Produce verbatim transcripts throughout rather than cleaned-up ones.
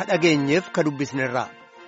ka dhageenyeef ka dubbisnerraa.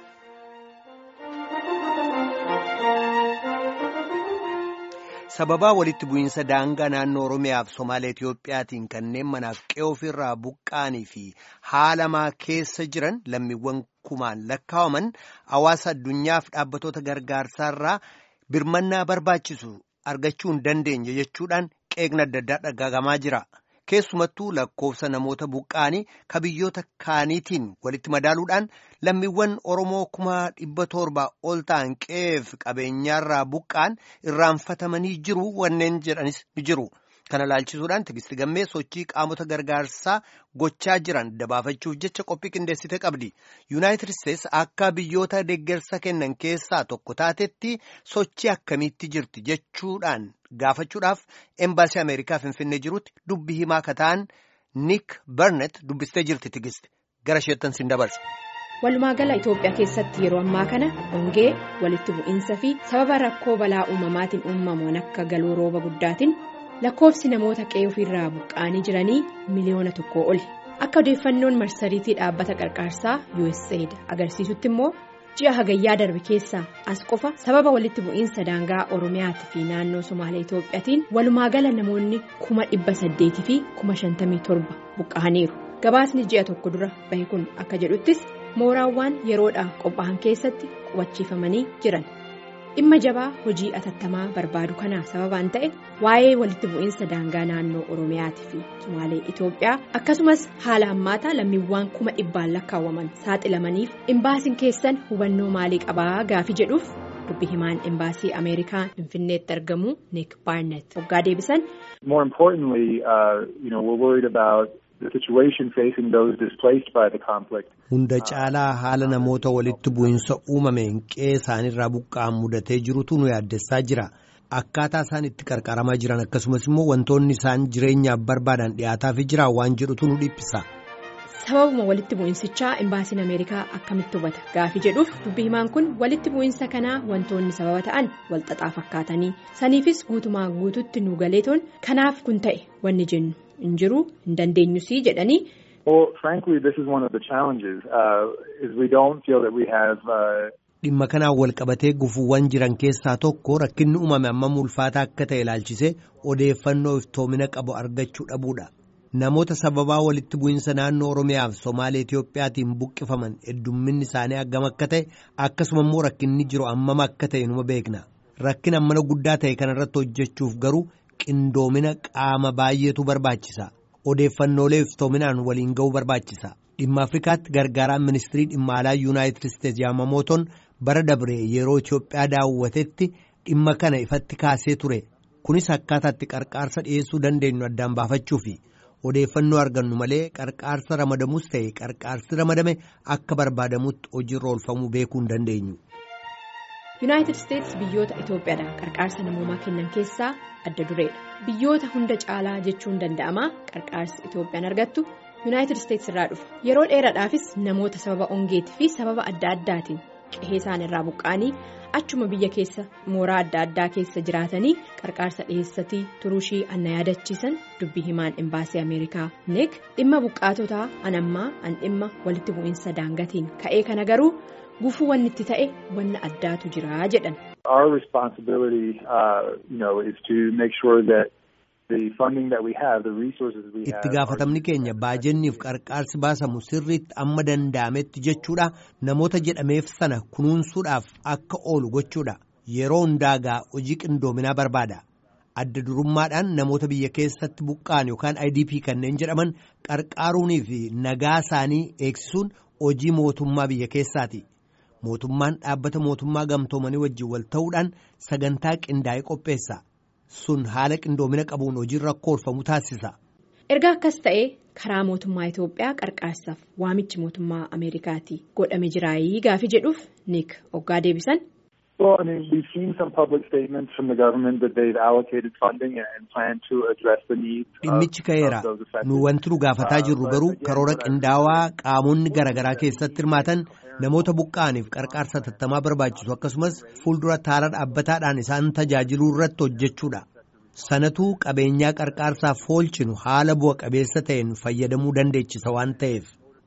Sababaa walitti bu'iinsa daangaa naannoo Oromiyaaf Somaalee Itiyoophiyaatiin kanneen manaaf qe'oo ofirraa buqqaanii fi haalamaa keessa jiran lammiiwwan kumaan lakkaawaman hawaasa addunyaaf dhaabbatoota gargaarsaarraa birmannaa barbaachisu argachuu hin dandeenye jechuudhaan qeeqna adda addaa dhagaagamaa jira. Keessumattuu lakkoofsa namoota buqqaanii ka biyyoota kaaniitiin walitti madaaluudhaan lammiiwwan Oromoo kuma dhibba torba ol ta'an qe'eef qabeenyaarraa buqqaan irraanfatamanii jiru wanneen jedhanis ni jiru. Kana ilaalchisuudhaan Tigistii Gammee sochii qaamota gargaarsaa gochaa jiran dabaafachuuf jecha qophii qindeessite qabdi. Yuunaayitid Isteets akka biyyoota deeggarsa kennan keessaa tokko taatetti sochii akkamiitti jirti jechuudhaan gaafachuudhaaf embaasii Ameerikaa Finfinnee jirutti dubbii himaa akka ta'an Nick Barnett dubbistee jirti. Tigisti gara isheettan sin dabarsa. Walumaagala Itoophiyaa keessatti yeroo ammaa kana hongee walitti bu'iinsa fi sababa rakkoo balaa uumamaatiin uumamuun akka galuu rooba guddaatiin lakkoofsi namoota qe'ee ofirraa buqqaanii jiranii miliyoona tokkoo oli. Akka odeeffannoon marsariitii dhaabbata qarqaarsaa U S A I D agarsiisutti immoo ji'a hagayyaa darbe keessaa as qofa sababa walitti bu'iinsa daangaa Oromiyaatii fi naannoo Somaalee Itoophiyaatiin walumaagala namoonni kuma dhibba saddeetii fi kuma shantamii torba buqqaaniiru. Gabaasni ji'a tokko dura bahe kun akka jedhuttis mooraawwan yeroodhaaf qophaa'an keessatti qubachiifamanii jiran. Dhimma jabaa hojii atattamaa barbaadu kanaa sababaan ta'e waa'ee walitti bu'iinsa daangaa naannoo Oromiyaatii fi Somaalee Itoophiyaa akkasumas haala hammaataa lammiiwwan kuma dhibbaan lakkaawwaman saaxilamaniif imbaasiin keessan hubannoo maalii qabaa gaaffii jedhuuf dubbii himaan imbaasii Ameerikaa Finfinneetti argamu Nick Barnett waggaa deebisan. More importantly, uh, you know, we're worried about the situation facing those displaced by the conflict. Hunda caalaa haala namoota walitti bu'iinsa uumameen qe'ee isaanirraa buqqa'an mudatee jirutu nu yaaddessaa jira. Akkaataa isaan itti qarqaramaa jiran akkasumas immoo wantoonni isaan jireenyaaf barbaadan dhiyaataafii jiran waan jedhutu nu dhiphisa. Sababuma walitti bu'iinsichaa imbaasiin Ameerikaa akkamitti hubata gaaffii jedhuuf dubbii himaan kun walitti bu'iinsa kanaa wantoonni sababa ta'an walxaxaa fakkaatanii saniifis guutumaa guututti nu galeetoon kanaaf kun ta'e wanni jennu hin jiru hin dandeenyusii jedhanii. Well, frankly, this is one of the challenges. Uh, is we don't feel that we have. Uh... Dhimma kanaan wal qabatee gufuuwwan jiran keessaa tokko rakkinni uumame amma ulfaataa akka ta'e ilaalchisee odeeffannoo iftoomina qabu argachuu dhabuudha. Namoota sababaa walitti bu'iinsa naannoo Oromiyaaf Somaalee Itiyoophiyaatiin buqqifaman heddumminni isaanii haggam akka ta'e akkasuma immoo rakkinni jiru ammam akka ta'e numa beekna. Rakkina ammana guddaa ta'e kanarratti hojjechuuf garuu qindoomina qaama baay'eetu barbaachisa. Odeeffannoolee iftoominaan waliin ga'uu barbaachisa. Dhimma Afrikaatti gargaaraan ministirii dhimma alaa Yuunaayitid Isteets Yamamotoon bara dabree yeroo Itoophiyaa daawwatetti dhimma kana ifatti kaasee ture. Kunis akkaataatti qarqaarsa dhiyeessuu dandeenyu addaan baafachuufi. Odeeffannoo argannu malee qarqaarsa ramadamus ta'e qarqaarsi ramadame akka barbaadamutti hojiirra oolfamuu beekuu hin dandeenyu. Yuunaayitid Isteets biyyoota Itoophiyaadhaan qarqaarsa namoomaa kennan keessaa adda dureedha. Biyyoota hunda caalaa jechuun danda'ama qarqaarsi Itoophiyaan argattu Yuunaayitid Isteets irraa dhufa. Yeroo dheeraadhaafis namoota sababa hongeetii fi sababa adda addaatiin qe'ee isaan irraa buqqaanii achuma biyya keessa mooraa adda addaa keessa jiraatanii qarqaarsa dhiyeessatii turuushii anna yaadachiisan dubbii himaan imbaasii Ameerikaa Nick dhimma buqqaatotaa anammaa an dhimma walitti bu'iinsa daangaatiin ka'ee kana garuu gufuu wanni itti ta'e wanna addaatu jira jedhan. Our responsibility, uh, you know, is to make sure that the funding that we have, the resources we have. Itti gaafatamni keenya baajenniif qarqaarsi baasamu sirriitti amma danda'ametti jechuudha. Namoota jedhameef sana kunuunsuudhaaf akka oolu gochuudha. Yeroo hundaagaa hojii qindoominaa barbaada. Adda durummaadhaan namoota biyya keessatti buqqaan yookaan I D P kanneen jedhaman qarqaaruunii fi nagaa isaanii eegsisuun hojii mootummaa biyya keessaati. Mootummaan dhaabbata mootummaa gamtoomanii wajjin wal ta'uudhaan sagantaa qindaa'ee qopheessa. Sun haala qindoomina qabuun hojiirra akka oolfamu taasisa. Erga akkas ta'ee karaa mootummaa Itoophiyaa qarqaarsaaf waamichi mootummaa Ameerikaatti godhame jiraayii gaaffii jedhuuf Nick hoggaa deebisan. Well, I mean, we've seen some public statements from the government that they've allocated funding and plan to address the needs of, Dhimmichi ka'eera. of those affected. Nu wanti nu gaafataa jirru garuu karoora qindaawaa qaamonni garaagaraa keessatti hirmaatan namoota buqqaaniif qarqaarsa tattamaa barbaachisu akkasumas fuuldura taara dhaabbataadhaan isaan tajaajiluu irratti hojjechuudha. Sanatuu qabeenyaa qarqaarsaaf oolchinu haala bu'a qabeessa ta'een fayyadamuu dandeechisa waan ta'eef.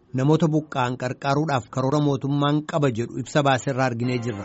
namoota buqqa'an qarqaaruudhaaf karoora mootummaan qaba jedhu ibsa baaseerraa arginee jirra.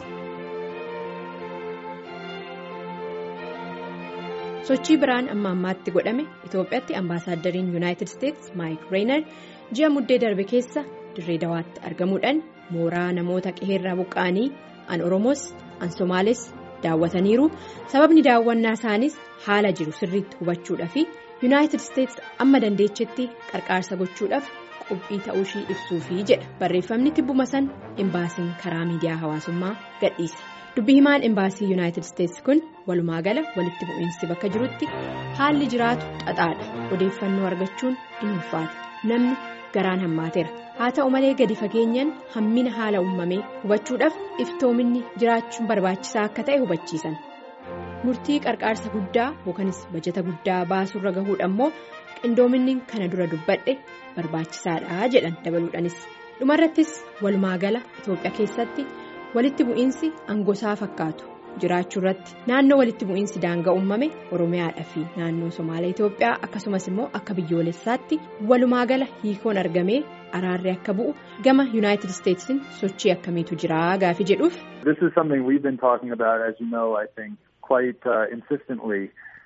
Sochii biraan amma ammaatti godhame Itoophiyaatti ambaasaaddariin Yuunaayitid Isteets Maayik Reenar ji'a muddee darbe keessa dirree dawaatti argamuudhaan mooraa namoota qe'eerraa buqqa'anii an Oromoos an Somaales daawwataniiru. Sababni daawwannaa isaaniis haala jiru sirriitti hubachuudhaa fi Yuunaayitid Isteets amma dandeechetti qarqaarsa gochuudhaaf qophii ta'uushii ibsuufi jedha barreeffamni tibbuma san imbaasiin karaa miidiyaa hawaasummaa gadhiise. Dubbi himaan imbaasii Yuunaayitid Isteets kun walumaa gala walitti bu'iinsi bakka jirutti haalli jiraatu xaxaadha. Odeeffannoo argachuun in ulfaata. Namni garaan hammaateera. Haa ta'u malee gadi fageenyaan hammina haala uumamee hubachuudhaaf iftoominni jiraachuun barbaachisaa akka ta'e hubachiisan. Murtii qarqaarsa guddaa yookanis bajata guddaa baasurra gahuudha immoo qindoominni kana dura dubbadhe barbaachisaadha jedhan dabaluudhaanis. Dhumarrattis walumaa gala Itoophiyaa keessatti walitti bu'iinsi angosaa fakkaatu jiraachuu irratti naannoo walitti bu'iinsi daangaa uumame Oromiyaadhaa fi naannoo Somaalee Itoophiyaa akkasumas immoo akka biyyoolessaatti walumaa gala hiikoon argamee araarri akka bu'u gama Yuunaayitid Isteetsiin sochii akkamiitu jira gaafi jedhuuf. This is something we've been talking about, as you know, I think quite uh, insistently.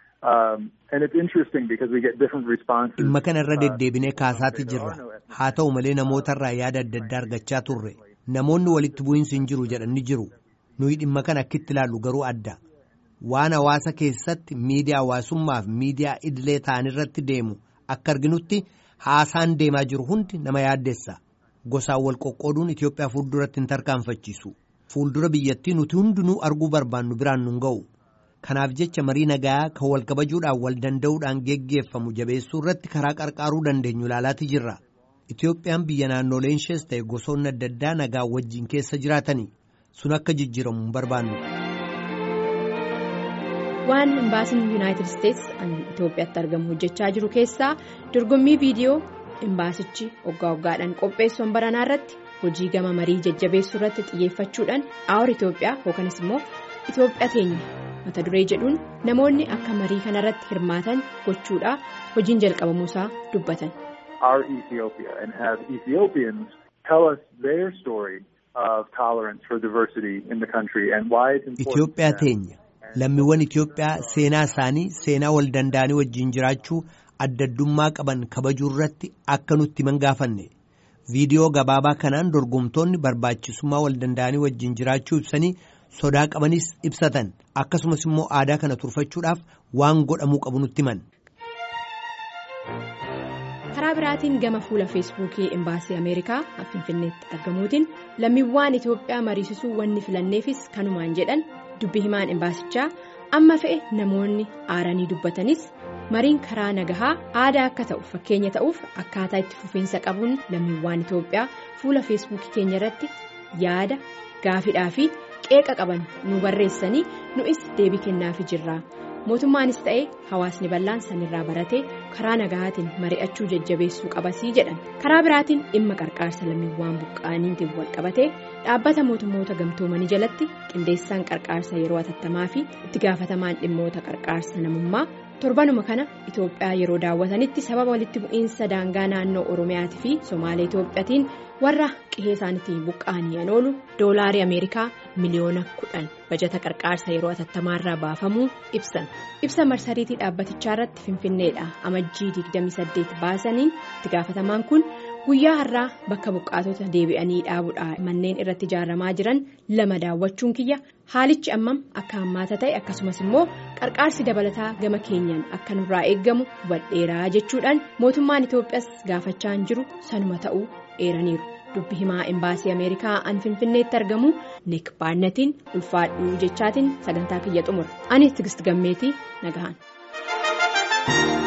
Um, and it's interesting because we get different responses. Dhimma kana irra deddeebinee kaasaati jirra. Haa ta'u malee namootarraa yaada adda addaa argachaa turre. Namoonni walitti bu'iinsi hin jiru jedhanii jiru. Nuyi dhimma kana akkitti ilaallu garuu adda. Waan hawaasa keessatti miidiyaa hawaasummaa fi miidiyaa idilee ta'an irratti deemu akka arginutti haasaan deemaa jiru hundi nama yaaddeessa. Gosaan wal qoqqooduun Itoophiyaa fuulduratti hin tarkaanfachiisu. Fuuldura biyyattii nuti hundinuu arguu barbaannu biraan nun ga'u. Kanaaf jecha marii nagaa kan wal kabajuudhaan wal danda'uudhaan geggeeffamu jabeessuu irratti karaa qarqaaruu dandeenyu ilaalaati jirra. Itoophiyaan biyya naannoleen ishees ta'e gosoonni adda addaa nagaa wajjin keessa jiraatanii sun akka jijjiiramu hin barbaannu. Waan imbaasiin Yuunaayitid Isteets Itoophiyaatti argamu hojjechaa jiru keessaa dorgommii viidiyoo imbaasichi waggaa waggaadhaan qopheessuun baranaa irratti hojii gama marii jajjabeessuu irratti xiyyeeffachuudhaan aawur Itoophiyaa yookanis immoo Itoophiyaa teenya mata duree jedhuun namoonni akka marii kanarratti hirmaatan gochuudhaaf hojiin jalqabamuusaa dubbatan. Our Ethiopia and have Ethiopians tell us their story of tolerance for diversity in the country and why it's important. Itoophiyaa teenya lammiiwwan Itoophiyaa seenaa isaanii seenaa wal danda'anii wajjin jiraachuu adda addummaa qaban kabajuu irratti akka nutti himan gaafanne. Viidiyoo gabaabaa kanaan dorgomtoonni barbaachisummaa wal danda'anii wajjin jiraachuu ibsanii sodaa qabanis ibsatan akkasumas immoo aadaa kana turfachuudhaaf waan godhamuu qabu nutti himan. Karaa biraatiin gama fuula feesbuukii imbaasii Ameerikaa Finfinneetti argamuutiin lammiiwwan Itoophiyaa mariisisuu wanni filanneefis kanumaan jedhan dubbi himaan imbaasichaa amma fe'e namoonni aaranii dubbatanis mariin karaa nagahaa aadaa akka ta'u fakkeenya ta'uuf akkaataa itti fufiinsa qabuun lammiiwwan Itoophiyaa fuula feesbuukii keenya irratti yaada gaafidhaa fi qeeqa qaban nu barreessanii nu'is deebii kennaafii jirra. Mootummaanis ta'ee hawaasni bal'aan sanirraa baratee karaa nagahaatiin mari'achuu jajjabeessuu qabasii jedhan. Karaa biraatiin dhimma qarqaarsa lammiiwwan buqqa'aniitiin wal qabatee dhaabbata mootummoota gamtoomanii jalatti qindeessaan qarqaarsa yeroo atattamaa fi itti gaafatamaan dhimmoota qarqaarsa namummaa torbanuma kana Itoophiyaa yeroo daawwatanitti sababa walitti bu'iinsa daangaa naannoo Oromiyaatii fi Somaalee Itoophiyaatiin warra qe'ee isaaniitiin buqqa'anii oolu doolaarii Ameerikaa miliyoona kudhan bajata qarqaarsa yeroo atattamaarraa baafamuu ibsan. Ibsa marsariitii dhaabbatichaa irratti Finfinneedha amajjii digdamii saddeet baasaniin itti gaafatamaan kun guyyaa har'aa bakka buqqaatota deebi'anii dhaabuudhaa manneen irratti ijaaramaa jiran lama daawwachuun kiyya haalichi ammam akka hammaata ta'e akkasumas immoo qarqaarsi dabalataa gama keenyaan akka nurraa eeggamu hubadheeraa jechuudhaan mootummaan Itoophiyaas gaafachaa jiru sanuma ta'uu eeraniiru. Dubbi himaa imbaasii Ameerikaa an Finfinneetti argamu Nick Barnettiin ulfaadhuu jechaatiin sagantaa kiyya xumura. Ani Tigist Gammeetii nagahaan.